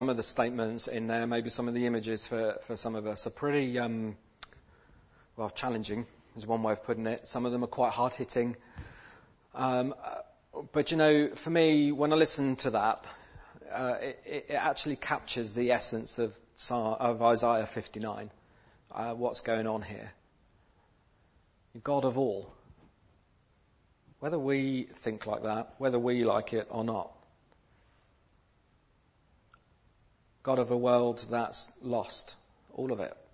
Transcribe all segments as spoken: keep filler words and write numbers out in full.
some of the statements in there, maybe some of the images for, for some of us are pretty, um, well, challenging is one way of putting it. Some of them are quite hard-hitting. Um, but, you know, for me, when I listen to that, uh, it, it actually captures the essence of, of Isaiah fifty-nine, uh, what's going on here. God of all. Whether we think like that, whether we like it or not. God of a world that's lost, all of it.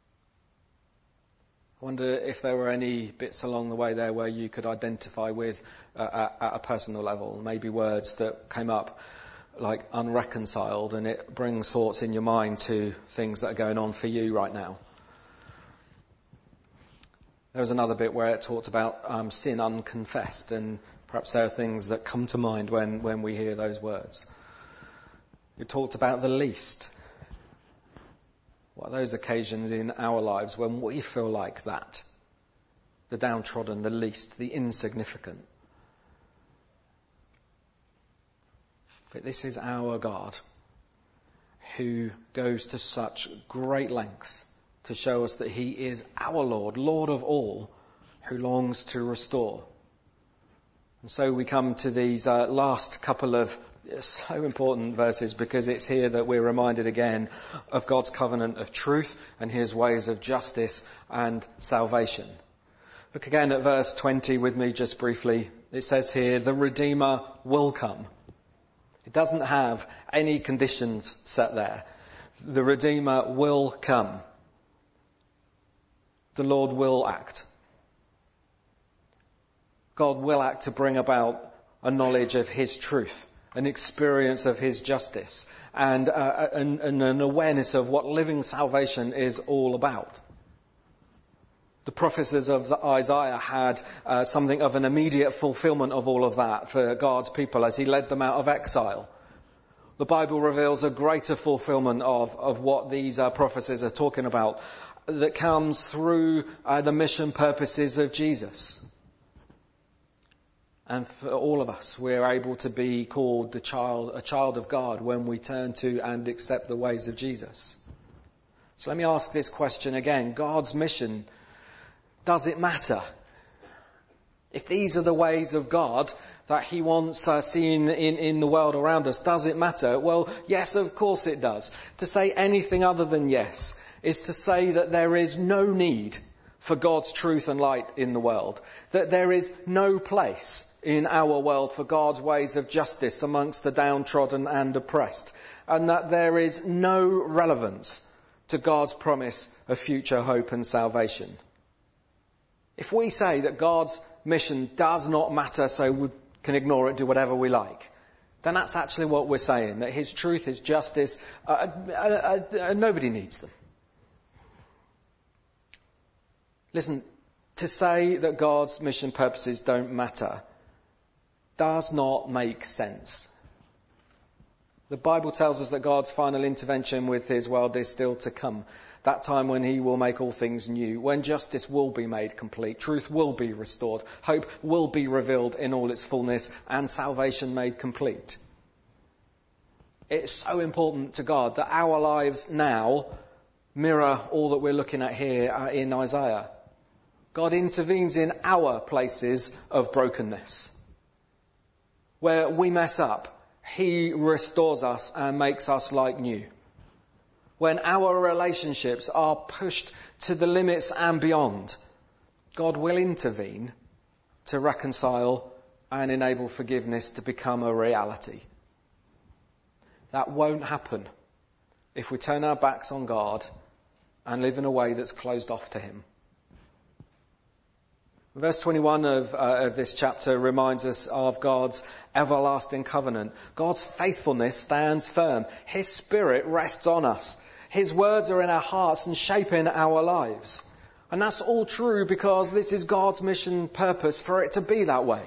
I wonder if there were any bits along the way there where you could identify with uh, at, at a personal level, maybe words that came up like unreconciled, and it brings thoughts in your mind to things that are going on for you right now. There was another bit where it talked about um, sin unconfessed, and perhaps there are things that come to mind when, when we hear those words. It talked about the least. What are those occasions in our lives when we feel like that? The downtrodden, the least, the insignificant. But this is our God who goes to such great lengths to show us that he is our Lord, Lord of all, who longs to restore. And so we come to these uh, last couple of so important verses, because it's here that we're reminded again of God's covenant of truth and his ways of justice and salvation. Look again at verse twenty with me just briefly. It says here, the Redeemer will come. It doesn't have any conditions set there. The Redeemer will come. The Lord will act. God will act to bring about a knowledge of his truth, an experience of his justice, and, uh, and, and an awareness of what living salvation is all about. The prophecies of Isaiah had uh, something of an immediate fulfillment of all of that for God's people as he led them out of exile. The Bible reveals a greater fulfillment of, of what these uh, prophecies are talking about that comes through uh, the mission purposes of Jesus. And for all of us, we're able to be called the child, a child of God when we turn to and accept the ways of Jesus. So let me ask this question again. God's mission, does it matter? If these are the ways of God that he wants uh, seen in, in the world around us, does it matter? Well, yes, of course it does. To say anything other than yes is to say that there is no need for God's truth and light in the world. That there is no place in our world for God's ways of justice amongst the downtrodden and oppressed. And that there is no relevance to God's promise of future hope and salvation. If we say that God's mission does not matter, so we can ignore it, do whatever we like, then that's actually what we're saying, that his truth, his justice, uh, uh, uh, uh, nobody needs them. Listen, to say that God's mission purposes don't matter does not make sense. The Bible tells us that God's final intervention with his world is still to come. That time when he will make all things new, when justice will be made complete, truth will be restored, hope will be revealed in all its fullness, and salvation made complete. It's so important to God that our lives now mirror all that we're looking at here in Isaiah. God intervenes in our places of brokenness. Where we mess up, he restores us and makes us like new. When our relationships are pushed to the limits and beyond, God will intervene to reconcile and enable forgiveness to become a reality. That won't happen if we turn our backs on God and live in a way that's closed off to him. Verse twenty-one of, uh, of this chapter reminds us of God's everlasting covenant. God's faithfulness stands firm. His Spirit rests on us. His words are in our hearts and shaping our lives. And that's all true because this is God's mission purpose for it to be that way.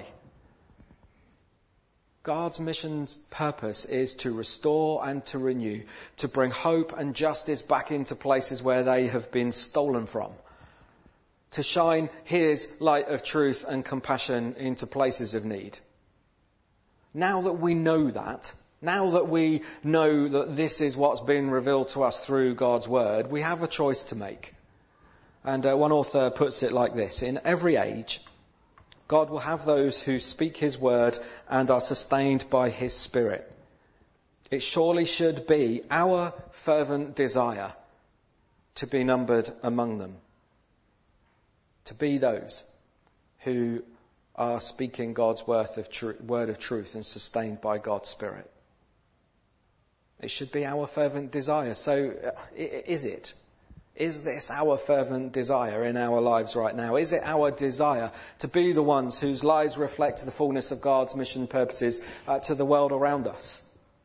God's mission's purpose is to restore and to renew, to bring hope and justice back into places where they have been stolen from. To shine his light of truth and compassion into places of need. Now that we know that, Now that we know that this is what's been revealed to us through God's word, we have a choice to make. And uh, one author puts it like this: in every age, God will have those who speak his word and are sustained by his Spirit. It surely should be our fervent desire to be numbered among them, to be those who are speaking God's word of, tr- word of truth and sustained by God's Spirit. It should be our fervent desire. So uh, is it? Is this our fervent desire in our lives right now? Is it our desire to be the ones whose lives reflect the fullness of God's mission purposes uh, to the world around us?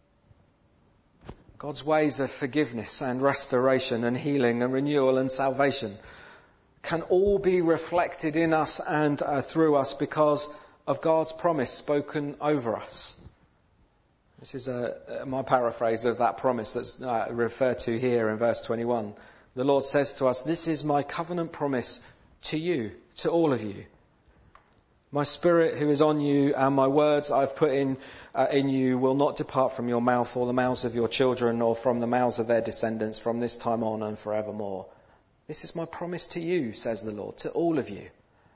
God's ways of forgiveness and restoration and healing and renewal and salvation can all be reflected in us and uh, through us because of God's promise spoken over us. This is uh, my paraphrase of that promise that's uh, referred to here in verse twenty-one. The Lord says to us, "This is my covenant promise to you, to all of you. My Spirit who is on you and my words I've put in uh, in you will not depart from your mouth or the mouths of your children or from the mouths of their descendants from this time on and forevermore." This is my promise to you, says the Lord, to all of you.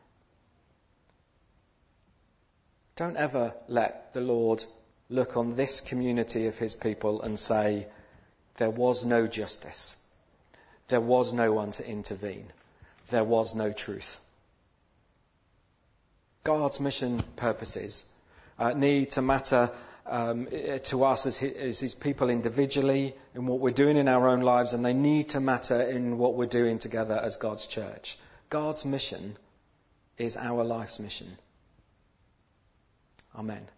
Don't ever let the Lord look on this community of his people and say, there was no justice. There was no one to intervene. There was no truth. God's mission purposes uh, need to matter um, to us as his, as his people individually, in what we're doing in our own lives, and they need to matter in what we're doing together as God's church. God's mission is our life's mission. Amen.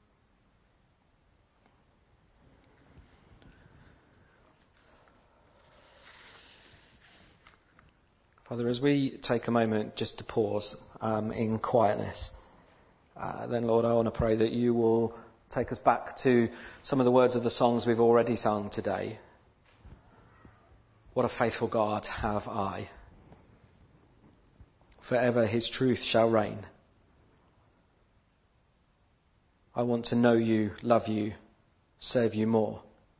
Father, as we take a moment just to pause um, in quietness, uh, then Lord, I want to pray that you will take us back to some of the words of the songs we've already sung today. What a faithful God have I. Forever his truth shall reign. I want to know you, love you, serve you more.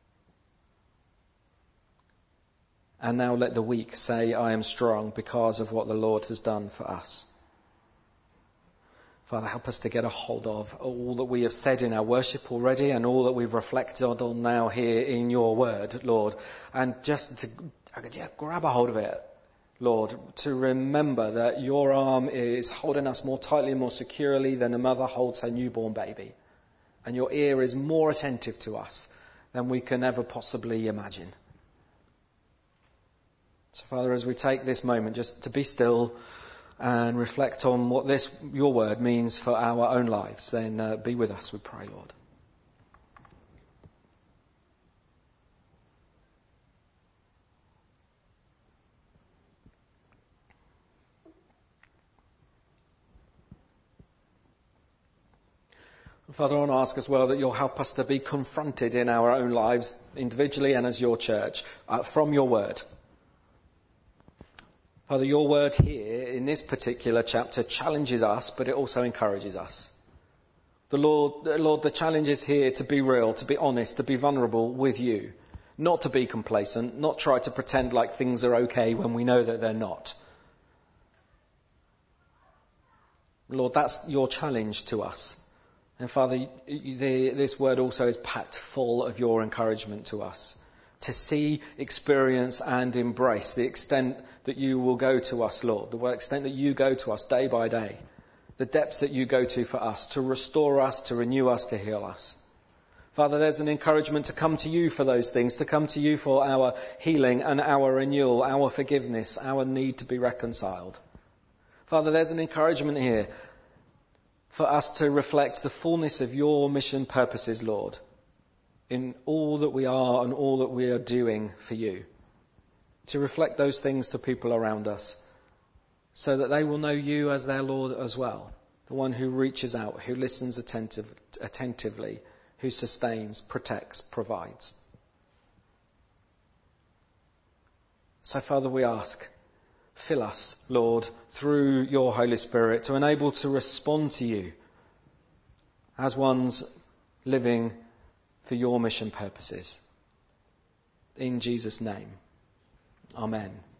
And now let the weak say, I am strong because of what the Lord has done for us. Father, help us to get a hold of all that we have said in our worship already and all that we've reflected on now here in your word, Lord. And just to yeah, grab a hold of it, Lord, to remember that your arm is holding us more tightly and more securely than a mother holds her newborn baby. And your ear is more attentive to us than we can ever possibly imagine. So, Father, as we take this moment just to be still and reflect on what this, your word, means for our own lives, then uh, be with us, we pray, Lord. Father, I want to ask as well that you'll help us to be confronted in our own lives, individually and as your church, uh, from your word. Father, your word here in this particular chapter challenges us, but it also encourages us. The Lord, Lord, the challenge is here to be real, to be honest, to be vulnerable with you, not to be complacent, not try to pretend like things are okay when we know that they're not. Lord, that's your challenge to us. And Father, the, this word also is packed full of your encouragement to us. To see, experience and embrace the extent that you will go to us, Lord, the extent that you go to us day by day, the depths that you go to for us, to restore us, to renew us, to heal us. Father, there's an encouragement to come to you for those things, to come to you for our healing and our renewal, our forgiveness, our need to be reconciled. Father, there's an encouragement here for us to reflect the fullness of your mission purposes, Lord, in all that we are and all that we are doing for you. To reflect those things to people around us so that they will know you as their Lord as well. The one who reaches out, who listens attentive, attentively, who sustains, protects, provides. So, Father, we ask, fill us, Lord, through your Holy Spirit to enable to respond to you as ones living for your mission purposes. In Jesus' name, amen.